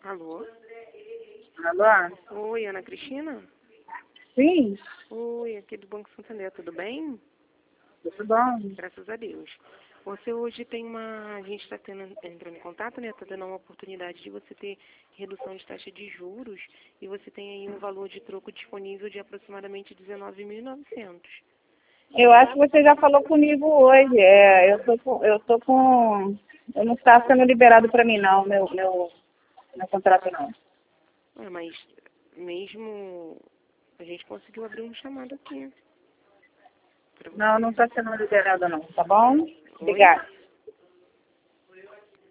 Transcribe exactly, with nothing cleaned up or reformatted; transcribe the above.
Alô? Alô? Oi, Ana Cristina? Sim, Oi, aqui do Banco Santander, tudo bem? tudo bom? Graças a Deus. Você hoje tem uma... A gente está entrando em contato, né? Está dando uma oportunidade de você ter redução de taxa de juros e você tem aí um valor de troco disponível de aproximadamente dezenove mil e novecentos. Eu acho que você já falou comigo hoje. É, eu tô com, eu tô com, eu não está sendo liberado para mim não, meu, meu, meu contrato não. Ah, mas mesmo... A gente conseguiu abrir um chamado aqui. Pra Não, você. não está sendo liberado não, tá bom? Oi? Obrigada.